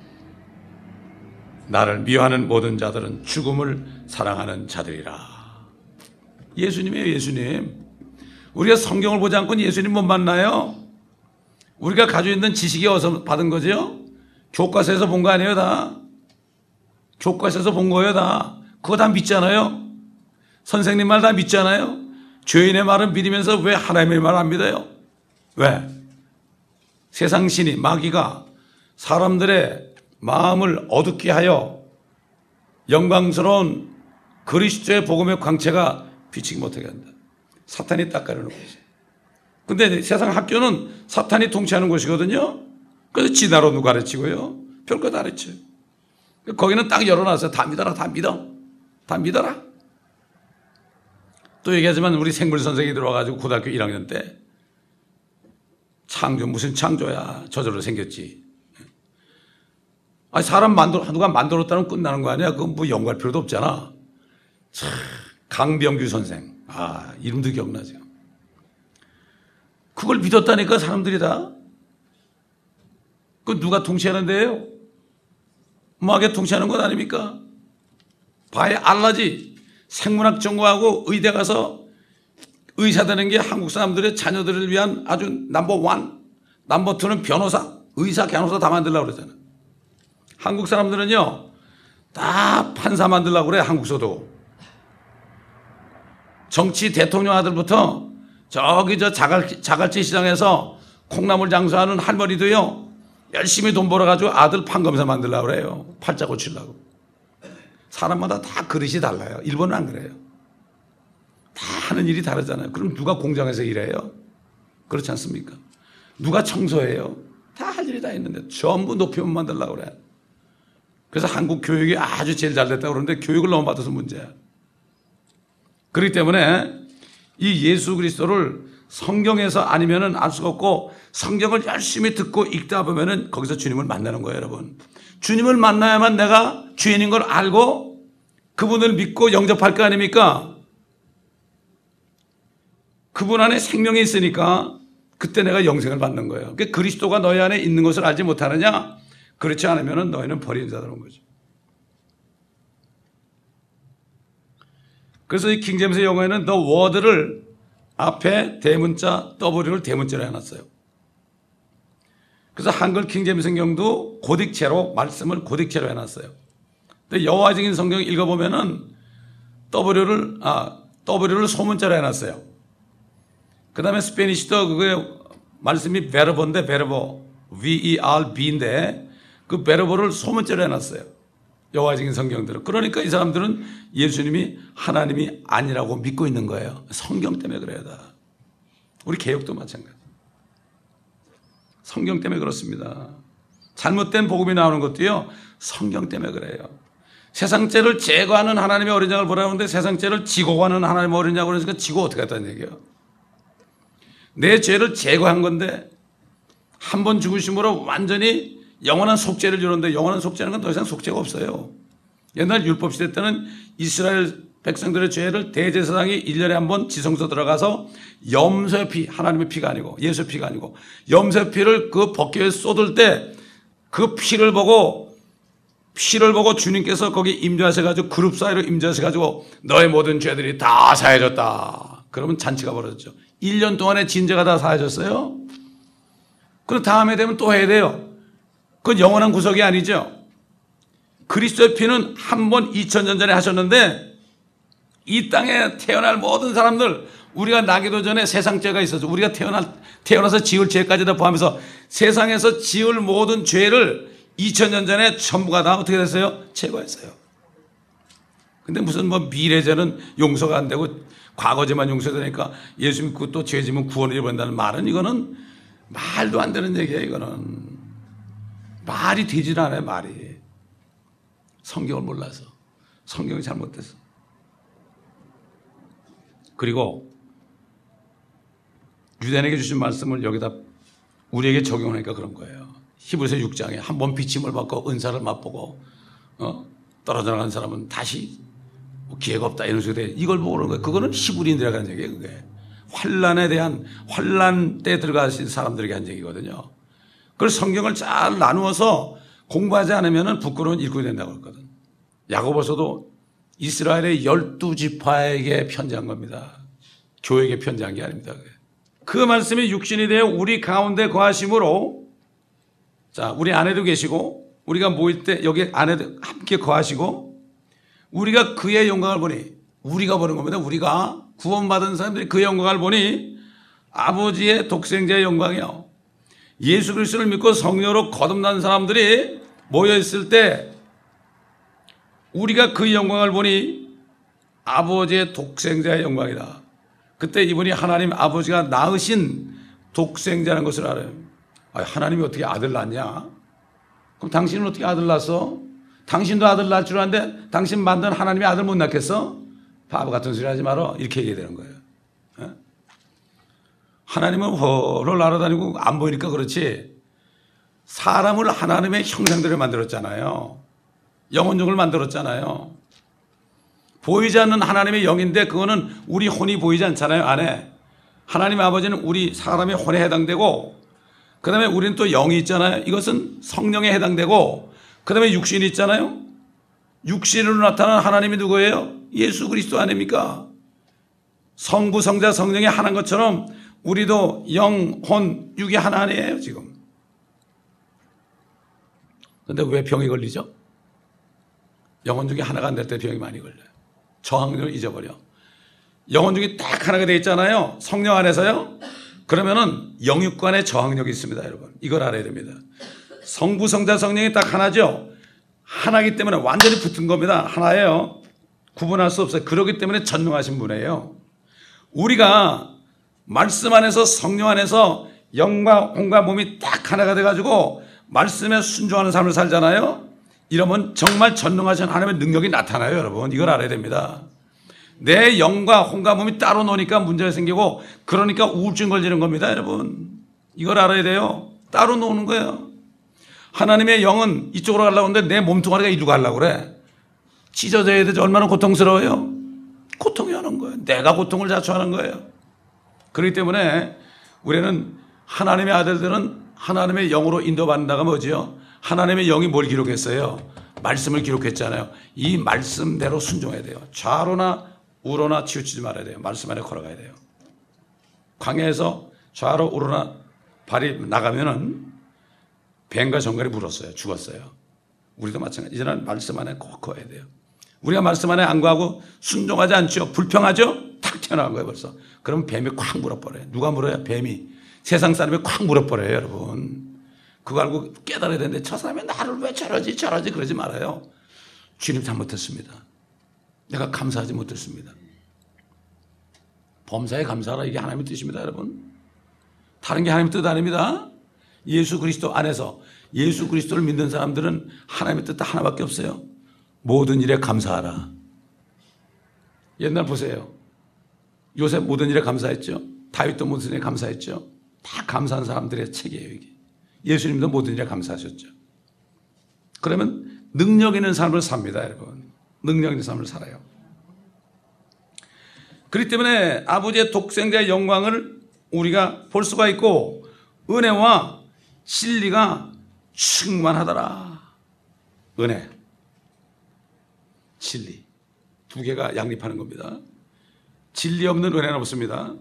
나를 미워하는 모든 자들은 죽음을 사랑하는 자들이라. 예수님이에요. 예수님. 우리가 성경을 보지 않고는 예수님 못 만나요. 우리가 가지고 있는 지식이 어디서 받은 거죠? 교과서에서 본 거 아니에요. 다 교과서에서 본 거예요. 다 그거 다 믿잖아요. 선생님 말 다 믿잖아요. 죄인의 말은 믿으면서 왜 하나님의 말 안 믿어요? 왜? 세상 신이, 마귀가 사람들의 마음을 어둡게 하여 영광스러운 그리스도의 복음의 광채가 비치지 못하게 한다. 사탄이 딱 가려놓은 거지. 근데 세상 학교는 사탄이 통치하는 곳이거든요. 그래서 진화론도 가르치고요. 별거 다 가르쳐요. 거기는 딱 열어놨어요. 다 믿어라, 다 믿어. 다 믿어라. 또 얘기하지만 우리 생물 선생이 들어와가지고 고등학교 일 학년 때 창조, 무슨 창조야. 저절로 생겼지. 아니, 사람 만들, 누가 만들었다면 끝나는 거 아니야? 그건 뭐 연구할 필요도 없잖아. 참, 강병규 선생. 아, 이름도 기억나죠. 그걸 믿었다니까, 사람들이 다. 그 누가 통치하는데요? 음악에 통치하는 것 아닙니까? 바에 알라지. 생물학 전공하고 의대 가서 의사 되는 게 한국 사람들의 자녀들을 위한 아주 넘버 원, 넘버 투는 변호사, 의사, 변호사 다 만들려고 그러잖아요. 한국 사람들은요, 다 판사 만들려고 그래, 한국서도. 정치 대통령 아들부터 저기 저 자갈, 자갈치 시장에서 콩나물 장사하는 할머니도요, 열심히 돈 벌어가지고 아들 판검사 만들려고 그래요. 팔자 고치려고. 사람마다 다 그릇이 달라요. 일본은 안 그래요. 다 하는 일이 다르잖아요. 그럼 누가 공장에서 일해요? 그렇지 않습니까? 누가 청소해요? 다 할 일이 다 있는데 전부 높이만 만들려고 그래. 그래서 한국 교육이 아주 제일 잘 됐다고 그러는데 교육을 너무 받아서 문제야. 그렇기 때문에 이 예수 그리스도를 성경에서 아니면은 알 수가 없고 성경을 열심히 듣고 읽다 보면은 거기서 주님을 만나는 거예요, 여러분. 주님을 만나야만 내가 주인인 걸 알고 그분을 믿고 영접할 거 아닙니까? 그분 안에 생명이 있으니까 그때 내가 영생을 받는 거예요. 그러니까 그리스도가 너희 안에 있는 것을 알지 못하느냐? 그렇지 않으면 너희는 버린 자들인 거죠. 그래서 이 킹제임스 영어에는 the word를 앞에 대문자 W를 대문자로 해놨어요. 그래서 한글 킹제임스 성경도 고딕체로 말씀을 고딕체로 해놨어요. 근데 여호와 증인 성경 읽어보면은 W를 아 W를 소문자로 해놨어요. 그 다음에 스페니시도 그게 말씀이 베르보인데 베르보 V-E-R-B인데 그 베르보를 소문자로 해놨어요. 여호와 증인 성경들은. 그러니까 이 사람들은 예수님이 하나님이 아니라고 믿고 있는 거예요. 성경 때문에 그래요. 다. 우리 개혁도 마찬가지. 성경 때문에 그렇습니다. 잘못된 복음이 나오는 것도요. 성경 때문에 그래요. 세상 죄를 제거하는 하나님의 어린 양을 보라고 하는데 세상 죄를 지고 가는 하나님의 어린 양을 그러니까 지고 어떻게 했다는 얘기예요. 내 죄를 제거한 건데 한 번 죽으심으로 완전히 영원한 속죄를 주는데 영원한 속죄는 건 더 이상 속죄가 없어요. 옛날 율법시대 때는 이스라엘 백성들의 죄를 대제사장이 일 년에 한 번 지성소 들어가서 염소의 피, 하나님의 피가 아니고 예수의 피가 아니고 염소의 피를 그 법궤에 쏟을 때 그 피를 보고 피를 보고 주님께서 거기 임재하셔가지고 그룹 사이로 임재하셔가지고 너의 모든 죄들이 다 사해졌다. 그러면 잔치가 벌어졌죠. 일 년 동안의 진죄가 다 사해졌어요. 그럼 다음에 되면 또 해야 돼요. 그건 영원한 구속이 아니죠. 그리스도의 피는 한 번 이천 년 전에 하셨는데 이 땅에 태어날 모든 사람들 우리가 나기도 전에 세상 죄가 있어서 우리가 태어나, 태어나서 지을 죄까지 다 포함해서 세상에서 지을 모든 죄를 이천 년 전에 전부가 다 어떻게 됐어요? 제거했어요. 근데 무슨 뭐 미래죄는 용서가 안 되고 과거죄만 용서되니까 예수 믿고 또 죄 지면 구원을 입어낸다는 말은 이거는 말도 안 되는 얘기예요. 이거는 말이 되질 않아요. 말이. 성경을 몰라서. 성경이 잘못돼서. 그리고 유대인에게 주신 말씀을 여기다 우리에게 적용하니까 그런 거예요. 히브리서 육 장에 한 번 비침을 받고 은사를 맛보고 어? 떨어져 나간 사람은 다시 뭐 기회가 없다 이런 식으로 돼. 이걸 보고 그런 거예요. 그거는 히브리인들에게 한 얘기예요. 그게. 환란에 대한 환란 때 들어가신 사람들에게 한 얘기거든요. 그래서 성경을 잘 나누어서 공부하지 않으면 부끄러운 일꾼이 된다고 했거든. 야고보서도 이스라엘의 열두 지파에게 편지한 겁니다. 교회에게 편지한 게 아닙니다. 그 말씀이 육신이 되어 우리 가운데 거하심으로 자, 우리 안에도 계시고 우리가 모일 때 여기 안에도 함께 거하시고 우리가 그의 영광을 보니 우리가 보는 겁니다. 우리가 구원받은 사람들이 그 영광을 보니 아버지의 독생자의 영광이요. 예수 그리스도를 믿고 성령으로 거듭난 사람들이 모여있을 때 우리가 그 영광을 보니 아버지의 독생자의 영광이다. 그때 이분이 하나님 아버지가 낳으신 독생자라는 것을 알아요. 아, 하나님이 어떻게 아들 낳냐? 그럼 당신은 어떻게 아들 낳았어? 당신도 아들 낳을 줄 아는데 당신 만든 하나님이 아들 못 낳겠어? 바보 같은 소리 하지 마라. 이렇게 얘기해야 되는 거예요. 예? 하나님은 허를 날아다니고 안 보이니까 그렇지 사람을 하나님의 형상대로 만들었잖아요. 영혼육을 만들었잖아요. 보이지 않는 하나님의 영인데 그거는 우리 혼이 보이지 않잖아요. 안에. 하나님 아버지는 우리 사람의 혼에 해당되고 그 다음에 우리는 또 영이 있잖아요. 이것은 성령에 해당되고 그 다음에 육신이 있잖아요. 육신으로 나타난 하나님이 누구예요? 예수 그리스도 아닙니까? 성부, 성자, 성령이 하나인 것처럼 우리도 영, 혼, 육이 하나 아니에요 지금. 그런데 왜 병이 걸리죠? 영혼 중에 하나가 안 될 때 병이 많이 걸려요. 저항력을 잊어버려. 영혼 중에 딱 하나가 되어 있잖아요. 성령 안에서요. 그러면은 영육간에 저항력이 있습니다, 여러분. 이걸 알아야 됩니다. 성부, 성자, 성령이 딱 하나죠. 하나이기 때문에 완전히 붙은 겁니다. 하나예요. 구분할 수 없어요. 그렇기 때문에 전능하신 분이에요. 우리가 말씀 안에서 성령 안에서 영과 혼과 몸이 딱 하나가 돼가지고 말씀에 순종하는 삶을 살잖아요. 이러면 정말 전능하신 하나님의 능력이 나타나요, 여러분. 이걸 알아야 됩니다. 내 영과 혼과 몸이 따로 노니까 문제가 생기고 그러니까 우울증 걸리는 겁니다, 여러분. 이걸 알아야 돼요. 따로 노는 거예요. 하나님의 영은 이쪽으로 가려고 하는데 내 몸뚱아리가 이리로 가려고 그래. 찢어져야 되지. 얼마나 고통스러워요. 고통이 오는 거예요. 내가 고통을 자초하는 거예요. 그렇기 때문에 우리는 하나님의 아들들은 하나님의 영으로 인도받는다가 뭐지요? 하나님의 영이 뭘 기록했어요? 말씀을 기록했잖아요. 이 말씀대로 순종해야 돼요. 좌로나 우로나 치우치지 말아야 돼요. 말씀 안에 걸어가야 돼요. 광야에서 좌로 우로나 발이 나가면은 뱀과 정갈이 물었어요. 죽었어요. 우리도 마찬가지. 이제는 말씀 안에 꼭 거야 돼요. 우리가 말씀 안에 안 거하고 순종하지 않죠. 불평하죠. 탁 튀어나간 거예요 벌써. 그럼 뱀이 콱 물어버려요. 누가 물어요? 뱀이. 세상 사람이 콱 물어버려요, 여러분. 그거 알고 깨달아야 되는데 저 사람이 나를 왜 저러지 저러지 그러지 말아요. 주님 잘못했습니다. 내가 감사하지 못했습니다. 범사에 감사하라. 이게 하나님의 뜻입니다, 여러분. 다른 게 하나님의 뜻 아닙니다. 예수 그리스도 안에서 예수 그리스도를 믿는 사람들은 하나님의 뜻 하나밖에 없어요. 모든 일에 감사하라. 옛날 보세요. 요셉 모든 일에 감사했죠. 다윗도 모든 일에 감사했죠. 다 감사한 사람들의 책이에요, 이게. 예수님도 모든 일에 감사하셨죠. 그러면 능력 있는 삶을 삽니다, 여러분. 능력 있는 삶을 살아요. 그렇기 때문에 아버지의 독생자의 영광을 우리가 볼 수가 있고 은혜와 진리가 충만하더라. 은혜, 진리 두 개가 양립하는 겁니다. 진리 없는 은혜는 없습니다.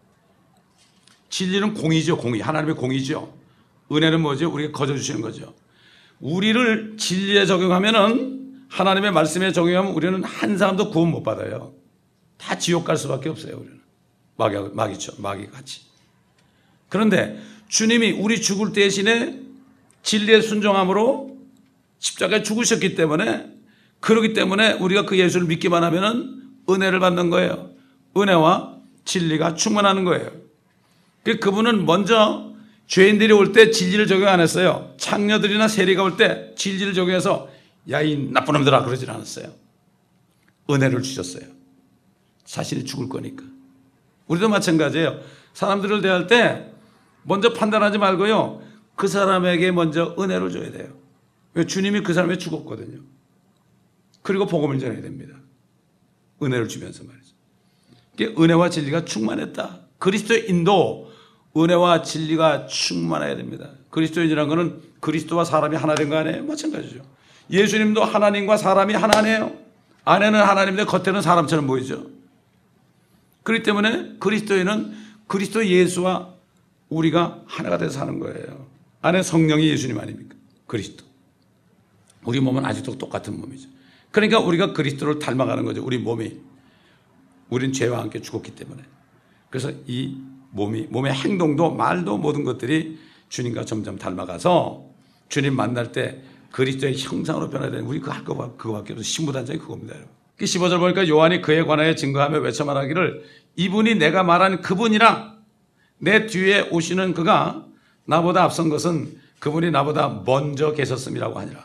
진리는 공의죠. 공의. 하나님의 공의죠. 은혜는 뭐죠? 우리가 거저주시는 거죠. 우리를 진리에 적용하면은 하나님의 말씀에 적용하면 우리는 한 사람도 구원 못 받아요. 다 지옥 갈 수밖에 없어요. 우리는 마귀, 마귀죠. 마귀 같이. 그런데 주님이 우리 죽을 대신에 진리에 순종함으로 십자가에 죽으셨기 때문에 그렇기 때문에 우리가 그 예수를 믿기만 하면은 은혜를 받는 거예요. 은혜와 진리가 충만하는 거예요. 그분은 먼저 죄인들이 올 때 진리를 적용 안 했어요. 창녀들이나 세리가 올 때 진리를 적용해서 야, 이 나쁜 놈들아 그러질 않았어요. 은혜를 주셨어요. 자신이 죽을 거니까. 우리도 마찬가지예요. 사람들을 대할 때 먼저 판단하지 말고요. 그 사람에게 먼저 은혜를 줘야 돼요. 왜? 주님이 그 사람에 죽었거든요. 그리고 복음을 전해야 됩니다. 은혜를 주면서 말이죠. 은혜와 진리가 충만했다. 그리스도의 인도, 은혜와 진리가 충만해야 됩니다. 그리스도인이라는 것은 그리스도와 사람이 하나 된 거 아니에요? 마찬가지죠. 예수님도 하나님과 사람이 하나네요. 안에는 하나님인데 겉에는 사람처럼 보이죠. 그렇기 때문에 그리스도인은 그리스도 예수와 우리가 하나가 돼서 사는 거예요. 안에 성령이 예수님 아닙니까? 그리스도. 우리 몸은 아직도 똑같은 몸이죠. 그러니까 우리가 그리스도를 닮아가는 거죠. 우리 몸이. 우린 죄와 함께 죽었기 때문에. 그래서 이 몸이, 몸의 행동도 말도 모든 것들이 주님과 점점 닮아가서 주님 만날 때 그리스도의 형상으로 변화되는 우리 그거 할 거 그거밖에 없어요. 신부단장이 그겁니다, 여러분. 십오 절 보니까 요한이 그에 관하여 증거하며 외쳐 말하기를 이분이 내가 말한 그분이라 내 뒤에 오시는 그가 나보다 앞선 것은 그분이 나보다 먼저 계셨음이라고 하니라.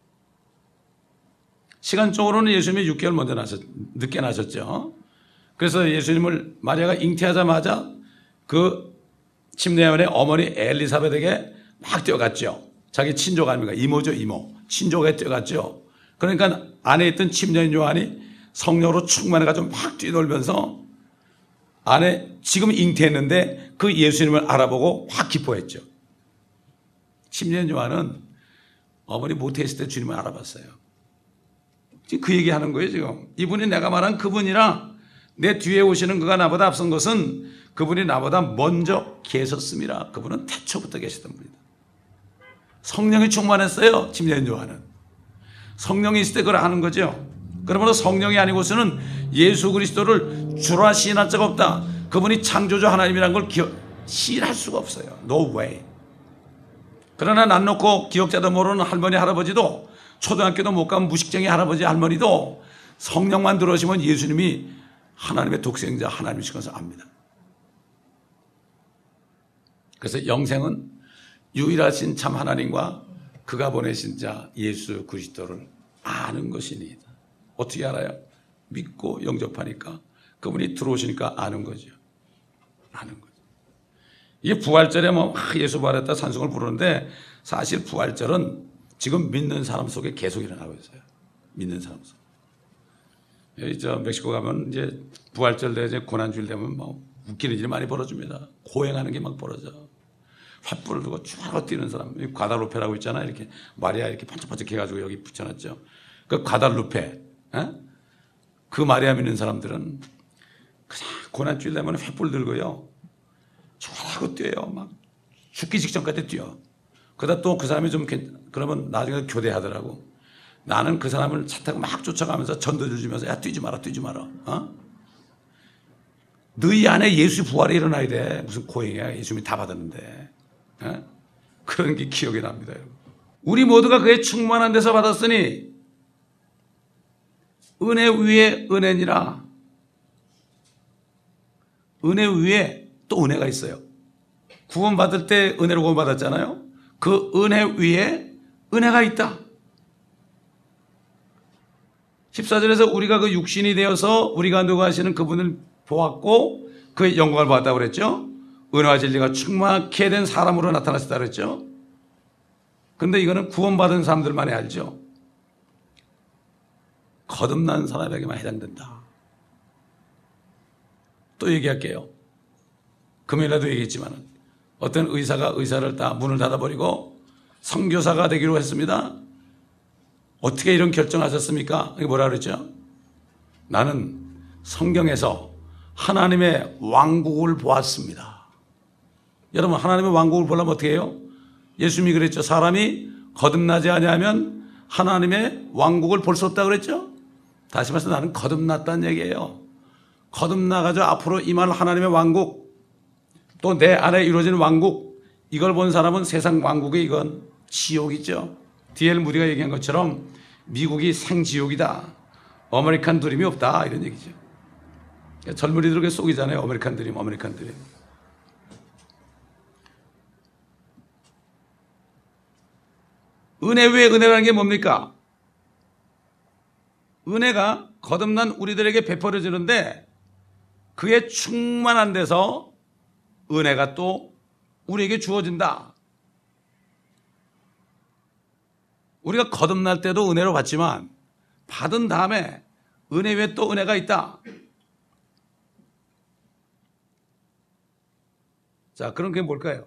시간적으로는 예수님이 육 개월 먼저 나셨, 늦게 나셨죠. 그래서 예수님을 마리아가 잉태하자마자 그 침례원의 어머니 엘리사벳에게 막 뛰어갔죠. 자기 친족 아닙니까? 이모죠, 이모. 친족에 뛰어갔죠. 그러니까 안에 있던 침례인 요한이 성령으로 충만해가지고 막 뛰놀면서 안에 지금 잉태했는데 그 예수님을 알아보고 확 기뻐했죠. 침례인 요한은 어머니 모태했을 때 주님을 알아봤어요. 지금 그 얘기하는 거예요, 지금. 이분이 내가 말한 그분이라 내 뒤에 오시는 그가 나보다 앞선 것은 그분이 나보다 먼저 계셨음이라. 그분은 태초부터 계시던 분이다. 성령이 충만했어요. 침례인 요한은. 성령이 있을 때 그걸 하는 거죠. 그러므로 성령이 아니고서는 예수 그리스도를 주라 시인할 자가 없다. 그분이 창조주 하나님이라는 걸 기억, 시인할 수가 없어요. No way. 그러나 난 놓고 기억자도 모르는 할머니 할아버지도, 초등학교도 못 간 무식쟁이 할아버지 할머니도 성령만 들어오시면 예수님이 하나님의 독생자 하나님이신 것을 압니다. 그래서 영생은 유일하신 참 하나님과 그가 보내신 자 예수 그리스도를 아는 것이니이다. 어떻게 알아요? 믿고 영접하니까, 그분이 들어오시니까 아는 거죠. 아는 거죠. 이게 부활절에 뭐 예수 부활했다 찬송을 부르는데, 사실 부활절은 지금 믿는 사람 속에 계속 일어나고 있어요. 믿는 사람 속에. 여기 저 멕시코 가면 이제 부활절 때 이제 고난주일 되면 막 웃기는 일이 많이 벌어집니다. 고행하는 게 막 벌어져. 횃불을 두고 쭉 뛰는 사람. 과달루페라고 있잖아요. 이렇게 마리아 이렇게 번쩍번쩍 해가지고 여기 붙여놨죠. 그 과달루페. 에? 그 마리아 믿는 사람들은 그냥 고난주일 되면 횃불 들고요. 쭉 뛰어요. 막 죽기 직전까지 뛰어. 그러다 또 그 사람이 좀 그러면 나중에 교대하더라고. 나는 그 사람을 차 타고 막 쫓아가면서 전도줄 주면서 야 뛰지 마라 뛰지 마라. 어? 너희 안에 예수 부활이 일어나야 돼. 무슨 고행이야. 예수님이 다 받았는데. 어? 그런 게 기억이 납니다. 여러분. 우리 모두가 그의 충만한 데서 받았으니 은혜 위에 은혜니라. 은혜 위에 또 은혜가 있어요. 구원받을 때 은혜로 구원받았잖아요. 그 은혜 위에 은혜가 있다. 십사 절에서 우리가 그 육신이 되어서 우리가 누가 하시는 그분을 보았고 그의 영광을 보았다고 그랬죠. 은혜와 진리가 충만하게 된 사람으로 나타났다 그랬죠. 그런데 이거는 구원받은 사람들만이 알죠. 거듭난 사람에게만 해당된다. 또 얘기할게요. 금요일에도 얘기했지만 어떤 의사가 의사를 다 문을 닫아버리고 선교사가 되기로 했습니다. 어떻게 이런 결정하셨습니까? 이게 뭐라 그랬죠? 나는 성경에서 하나님의 왕국을 보았습니다. 여러분, 하나님의 왕국을 보려면 어떻게 해요? 예수님이 그랬죠. 사람이 거듭나지 아니하면 하나님의 왕국을 볼 수 없다고 그랬죠. 다시 말해서 나는 거듭났다는 얘기예요. 거듭나가지고 앞으로 임할 하나님의 왕국, 또 내 안에 이루어지는 왕국, 이걸 본 사람은 세상 왕국의 이건 지옥이죠. 디엘 무디가 얘기한 것처럼 미국이 생지옥이다. 아메리칸 드림이 없다. 이런 얘기죠. 젊은이들에게 속이잖아요. 아메리칸 드림, 아메리칸 드림. 은혜 위에 은혜라는 게 뭡니까? 은혜가 거듭난 우리들에게 베풀어지는데 그의 충만한 데서 은혜가 또 우리에게 주어진다. 우리가 거듭날 때도 은혜로 받지만 받은 다음에 은혜 위에 또 은혜가 있다. 자, 그런 게 뭘까요?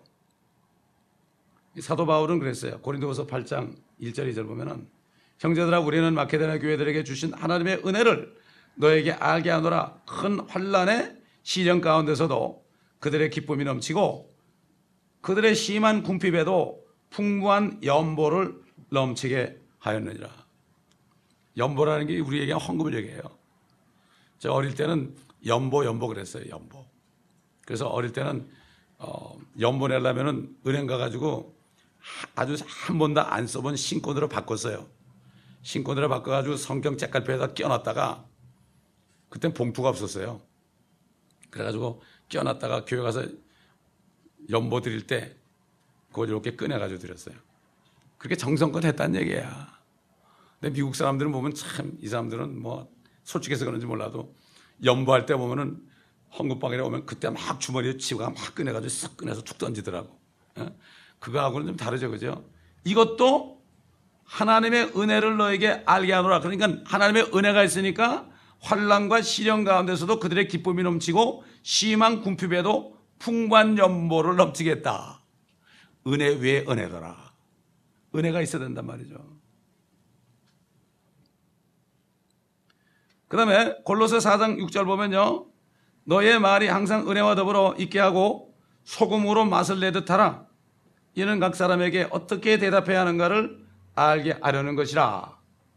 사도 바울은 그랬어요. 고린도후서 팔 장 일 절 이 절 보면은 형제들아 우리는 마케도냐 교회들에게 주신 하나님의 은혜를 너에게 알게 하노라. 큰 환난의 시련 가운데서도 그들의 기쁨이 넘치고 그들의 심한 궁핍에도 풍부한 연보를 넘치게 하였느니라. 연보라는 게 우리에게 헌금을 얘기해요. 저 어릴 때는 연보 연보 그랬어요. 연보. 그래서 어릴 때는 어, 연보 내려면은 은행 가가지고 아주 한 번도 안 써본 신권으로 바꿨어요. 신권으로 바꿔가지고 성경 책갈피에다 끼워놨다가 그땐 봉투가 없었어요. 그래가지고 끼워놨다가 교회 가서 연보 드릴 때 그걸 이렇게 꺼내가지고 드렸어요. 그렇게 정성껏 했다는 얘기야. 근데 미국 사람들은 보면 참 이 사람들은 뭐 솔직해서 그런지 몰라도 연보할 때 보면은 헌금방에 오면 그때 막 주머니에 치고 막 꺼내가지고 쓱 꺼내서 툭 던지더라고. 그거하고는 좀 다르죠, 그죠? 이것도 하나님의 은혜를 너에게 알게 하노라. 그러니까 하나님의 은혜가 있으니까 환난과 시련 가운데서도 그들의 기쁨이 넘치고 심한 궁핍에도 풍부한 연보를 넘치겠다. 은혜 위에 은혜더라. 은혜가 있어야 된단 말이죠. 그 다음에 골로새 사 장 육 절 보면요, 너의 말이 항상 은혜와 더불어 있게 하고 소금으로 맛을 내듯 하라. 이는 각 사람에게 어떻게 대답해야 하는가를 알게 하려는 것이라.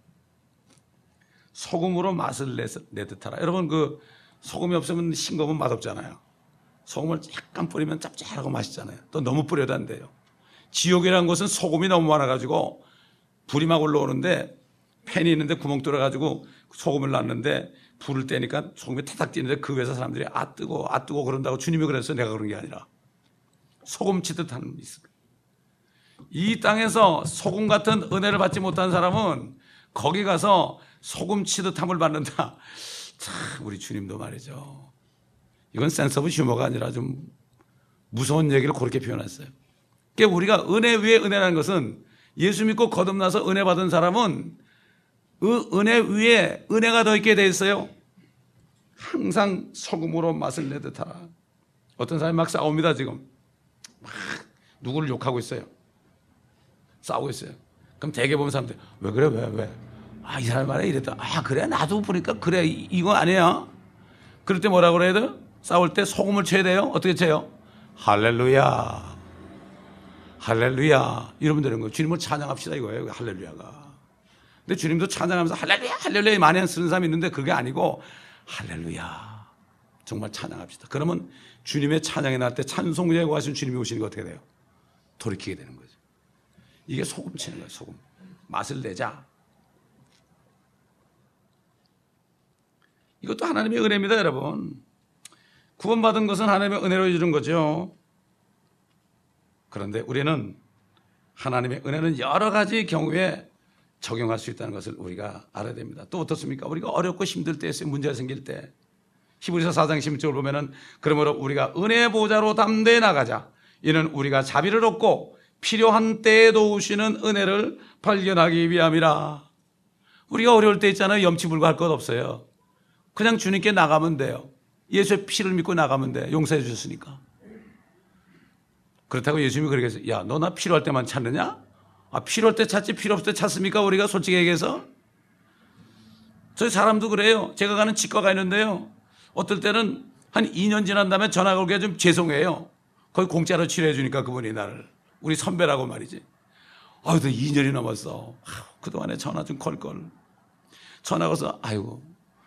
소금으로 맛을 내듯 하라. 여러분, 그 소금이 없으면 싱거우면 맛없잖아요. 소금을 약간 뿌리면 짭짤하고 맛있잖아요. 또 너무 뿌려도 안 돼요. 지옥이라는 곳은 소금이 너무 많아가지고 불이 막 올라오는데, 팬이 있는데 구멍 뚫어가지고 소금을 놨는데 불을 떼니까 소금이 타닥 뛰는데 그 위에서 사람들이 아 뜨고 아 뜨고 그런다고 주님이 그래서 내가 그런 게 아니라 소금 치듯 하는 게 있어요. 이 땅에서 소금 같은 은혜를 받지 못한 사람은 거기 가서 소금 치듯 함을 받는다. 참, 우리 주님도 말이죠. 이건 센스 오브 휴머가 아니라 좀 무서운 얘기를 그렇게 표현했어요. 그러니까 우리가 은혜 위에 은혜라는 것은, 예수 믿고 거듭나서 은혜 받은 사람은 그 은혜 위에 은혜가 더 있게 돼 있어요. 항상 소금으로 맛을 내듯 하라. 어떤 사람이 막 싸웁니다. 지금 막 누구를 욕하고 있어요. 싸우고 있어요. 그럼 대개 보면 사람들 왜 그래 왜 왜? 아, 이 사람 말에 이랬다. 아, 그래 나도 보니까 그래 이, 이거 아니야. 그럴 때 뭐라고 그래야 돼요? 싸울 때 소금을 쳐야 돼요. 어떻게 쳐요? 할렐루야, 할렐루야 이러면 되는 거예요. 주님을 찬양합시다 이거예요. 할렐루야가. 근데 주님도 찬양하면서 할렐루야 할렐루야 많이 쓰는 사람이 있는데 그게 아니고 할렐루야 정말 찬양합시다. 그러면 주님의 찬양이 나올 때 찬송자에 구하신 주님이 오시는 게 어떻게 돼요? 돌이키게 되는 거죠. 이게 소금 치는 거예요. 소금. 맛을 내자. 이것도 하나님의 은혜입니다, 여러분. 구원받은 것은 하나님의 은혜로 주는 거죠. 그런데 우리는 하나님의 은혜는 여러 가지 경우에 적용할 수 있다는 것을 우리가 알아야 됩니다. 또 어떻습니까? 우리가 어렵고 힘들 때, 문제가 생길 때, 히브리서 사 장 십일 절을 보면은 그러므로 우리가 은혜의 보좌로 담대히 나가자. 이는 우리가 자비를 얻고 필요한 때에 도우시는 은혜를 발견하기 위함이라. 우리가 어려울 때 있잖아요. 염치불구할 것 없어요. 그냥 주님께 나가면 돼요. 예수의 피를 믿고 나가면 돼. 용서해 주셨으니까. 그렇다고 예수님이 그렇게 해서 야, 너 나 필요할 때만 찾느냐? 아, 필요할 때 찾지 필요 없을 때 찾습니까? 우리가 솔직히 얘기해서. 저희 사람도 그래요. 제가 가는 치과가 있는데요. 어떨 때는 한 이 년 지난 다음에 전화가 오게 좀 죄송해요. 거의 공짜로 치료해 주니까 그분이 나를. 우리 선배라고 말이지. 아유, 이 년이 넘었어. 아유, 그동안에 전화 좀 걸 걸. 전화 가서 아이고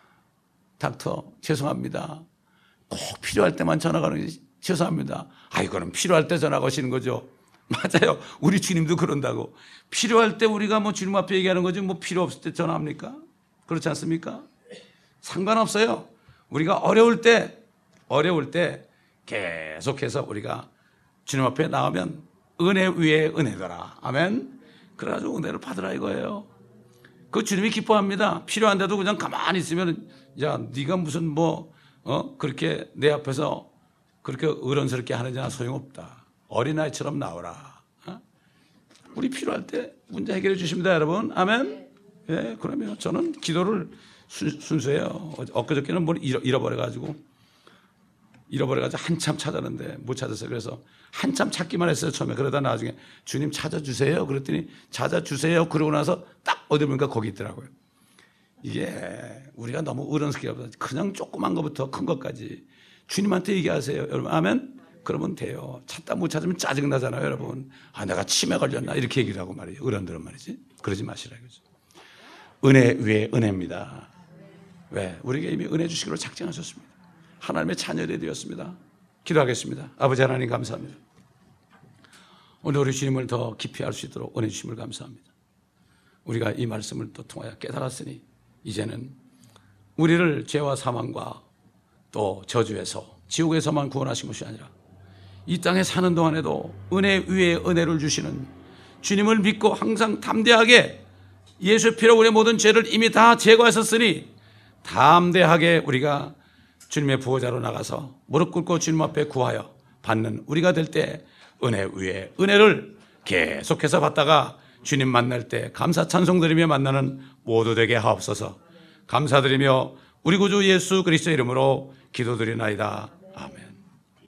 닥터 죄송합니다. 꼭 필요할 때만 전화 가는 게 죄송합니다. 아이, 그럼 필요할 때 전화 거시는 거죠. 맞아요. 우리 주님도 그런다고. 필요할 때 우리가 뭐 주님 앞에 얘기하는 거지 뭐 필요 없을 때 전화합니까? 그렇지 않습니까? 상관없어요. 우리가 어려울 때, 어려울 때 계속해서 우리가 주님 앞에 나오면 은혜 위에 은혜더라. 아멘. 그래가지고 은혜를 받으라 이거예요. 그 주님이 기뻐합니다. 필요한데도 그냥 가만히 있으면 야, 네가 무슨 뭐 어? 그렇게 내 앞에서 그렇게 어른스럽게 하느냐 소용없다. 어린아이처럼 나오라. 어? 우리 필요할 때 문제 해결해 주십니다, 여러분. 아멘. 예, 그러면 저는 기도를 순, 순수해요. 엊그저께는 뭘 잃어, 잃어버려가지고 잃어버려가지고 한참 찾았는데 못 찾았어요. 그래서 한참 찾기만 했어요, 처음에. 그러다 나중에 주님 찾아주세요. 그랬더니 찾아주세요. 그러고 나서 딱 어디 보니까 거기 있더라고요. 이게 우리가 너무 어른스럽게 하다 그냥 조그만 것부터 큰 것까지 주님한테 얘기하세요, 여러분. 아멘. 그러면 돼요. 찾다 못 찾으면 짜증나잖아요, 여러분. 아, 내가 치매 걸렸나 이렇게 얘기를 하고 말이에요. 어른들은 말이지. 그러지 마시라 이거죠. 은혜 위에 은혜입니다. 왜? 우리에게 이미 은혜 주시기로 작정하셨습니다. 하나님의 자녀들이 되었습니다. 기도하겠습니다. 아버지 하나님 감사합니다. 오늘 우리 주님을 더 깊이 알 수 있도록 은혜 주심을 감사합니다. 우리가 이 말씀을 또 통하여 깨달았으니 이제는 우리를 죄와 사망과 또 저주에서 지옥에서만 구원하신 것이 아니라 이 땅에 사는 동안에도 은혜 위에 은혜를 주시는 주님을 믿고 항상 담대하게 예수의 피로 우리의 모든 죄를 이미 다 제거하셨으니 담대하게 우리가 주님의 보호자로 나가서 무릎 꿇고 주님 앞에 구하여 받는 우리가 될 때 은혜 위에 은혜를 계속해서 받다가 주님 만날 때 감사 찬송 드리며 만나는 모두 되게 하옵소서. 감사드리며 우리 구주 예수 그리스도의 이름으로 기도드리나이다.